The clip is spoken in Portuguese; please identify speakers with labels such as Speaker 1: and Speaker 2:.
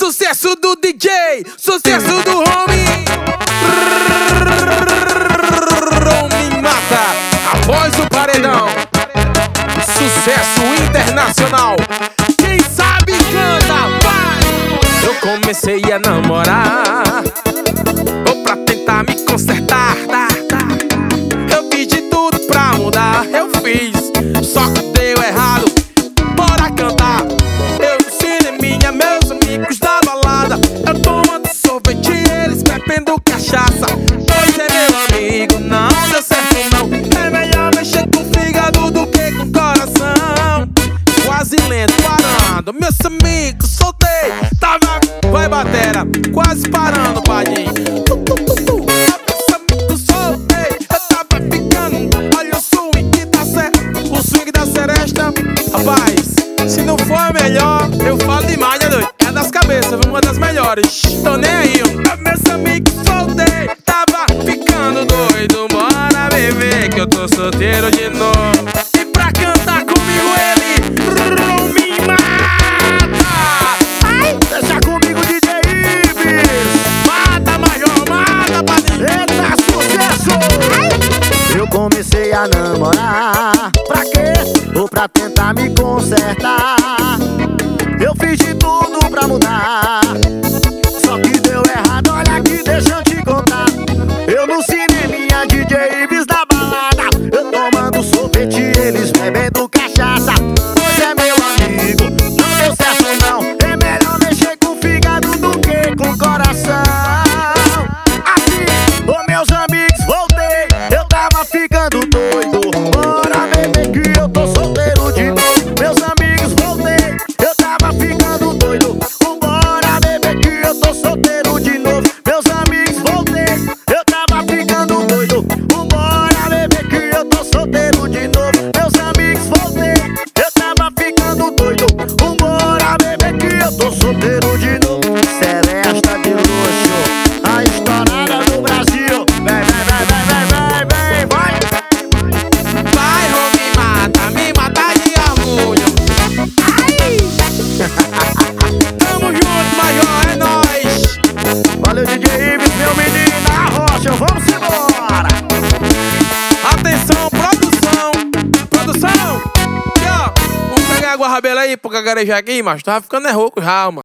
Speaker 1: Sucesso do DJ, sucesso do homie. Homie mata, após o paredão. Sucesso internacional. Quem sabe canta, vai. Eu comecei a namorar, pra tentar me consertar. Eu fiz de tudo pra mudar, eu fiz, só que deu errado. Bora cantar. Eu no cineminha, meus amigos da balada, eu tomando sorvete, eles bebendo cachaça. Pois é, meu amigo, não deu certo não. É melhor mexer com o fígado do que com o coração. Quase lento, parando, meus amigos, soltei. Tava, vai batera, quase parando, padinho. Rapaz, se não for melhor, eu falo demais, né, doido? É das cabeças, uma das melhores. Tô nem aí, ó. Meus amigos, soltei, tava ficando doido. Bora beber, que eu tô solteiro de novo. E pra cantar comigo ele, me mata. Ai, deixa comigo, DJ Ives. Mata, Major, mata, padrinho.
Speaker 2: Eita, sucesso! Ai. Eu comecei a namorar, pra quê? Ou pra tentar me consertar. Eu fiz de tudo pra mudar, só que deu errado, olha aqui, deixa eu te contar. Eu no cineminha, DJ Ives da balada, eu tomando sorvete, eles bebendo cachaça. Pois é, meu amigo, não deu certo não. É melhor mexer com o fígado do que com o coração. Assim, ô meus amigos, voltei, eu tava ficando doido. Bora beber que eu tô solteiro de novo. Meus amigos, voltei, eu tava ficando doido. Bora beber que eu tô solteiro de novo. Meus amigos, voltei, eu tava ficando doido. Bora beber que eu tô solteiro de novo. Meus amigos, voltei, eu tava ficando doido. Bora beber que eu tô solteiro de novo. Seresta de luxo, a estourada do Brasil. Vem, vem, vem, vem, vem, vem, vai.
Speaker 1: Vai, homie, me mata de orgulho. Ai. Tamo junto, Major, é nóis.
Speaker 2: Valeu, DJ Ives, meu menino, a rocha, vamos embora.
Speaker 1: Atenção, produção. Produção. Aqui, ó. Vamos pegar água rabela aí pra gaguejar aqui, mas tava ficando rouco já, mano.